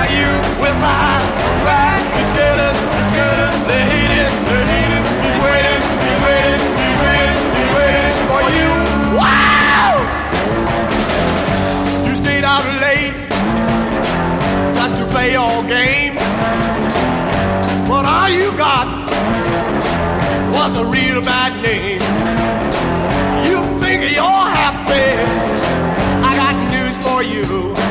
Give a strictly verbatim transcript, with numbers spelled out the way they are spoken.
you will cry, cry. It's getting, it's getting, they hate it, they hate it. He's waiting, he's waiting, he's waiting, he's waiting for you. Wow! You stayed out late just to play your game, but all you got was a real bad name. You think you're happy? I got news for you.